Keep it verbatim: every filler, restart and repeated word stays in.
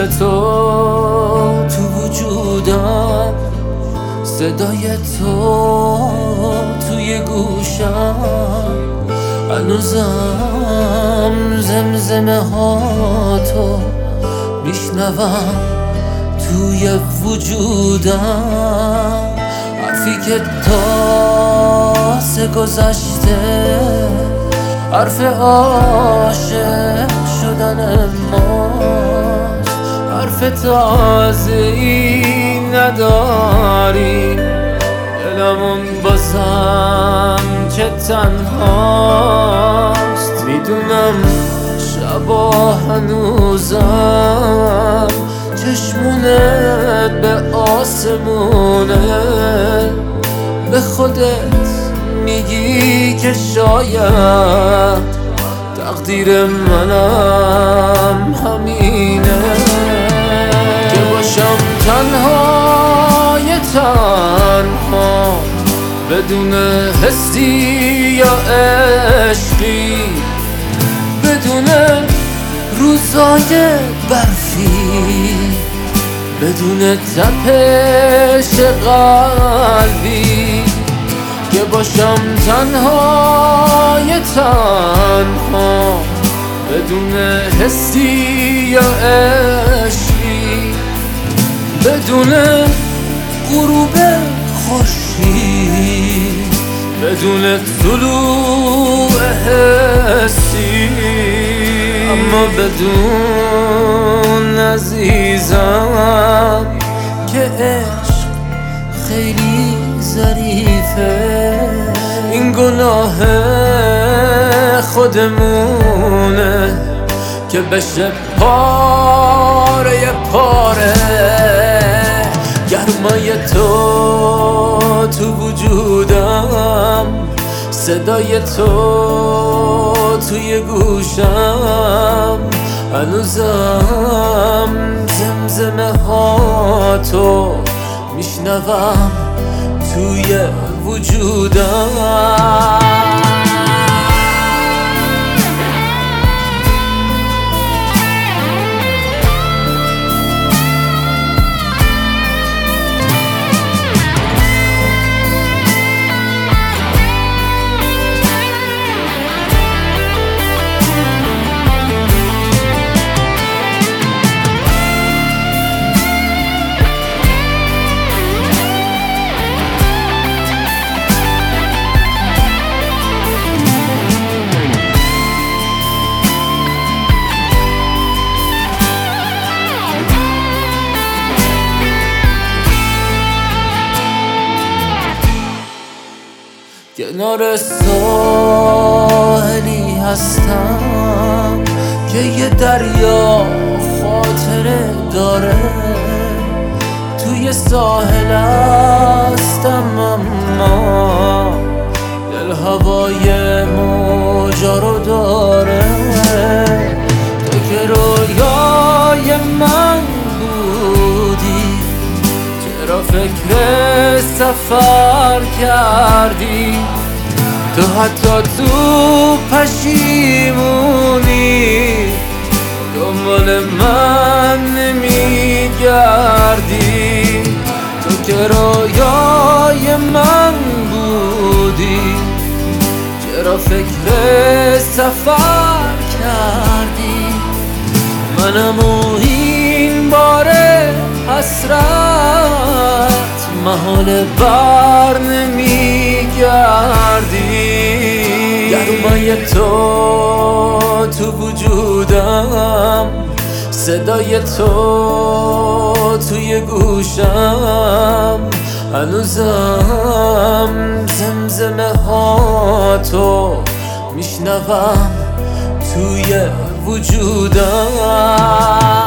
تو تو وجودم، صدای تو توی گوشم، هنوزم زمزمه ها تو میشنوم توی وجودم. حرفی که تازه گذشته، حرف عاشق شدن ماست، حرف تازه ای نداریم، دلمون بازم که تنهاست. میدونم شبا هنوزم چشمونت به آسمونه، به خودت میگی که شاید تقدیر منم همینه، که باشم تنهای تنها بدون حسی یا عشقی، بدون روزای برفی، بدون تپش قلبی، که باشم تنهای تنها بدون حسی یا عشقی، بدون غروب خورشید، بدون طلوع حسی، اما بدون عزیزم که عشق خیلی ظریفه. این گناه خودمونه که بشه پاره پاره. گرمای تو تو وجودم، صدای تو توی گوشم، هنوزم زمزمه ها تو میشنوم توی وجودم. کنار ساحلی هستم که یه دریا خاطره داره، توی ساحل هستم اما دل هوای موجا رو داره. تو که رویای من بودی، چرا فکر سفر کردی؟ تو حتی تو پشیمونی دنبال من نمیگردی. تو که رویای من بودی، چرا فکر سفر کردی؟ منم و این باره حسرت محال بر نمیگردی. گرمای تو تو وجودم، صدای تو توی گوشم، هنوزم زمزمه ها تو میشنوم توی وجودم.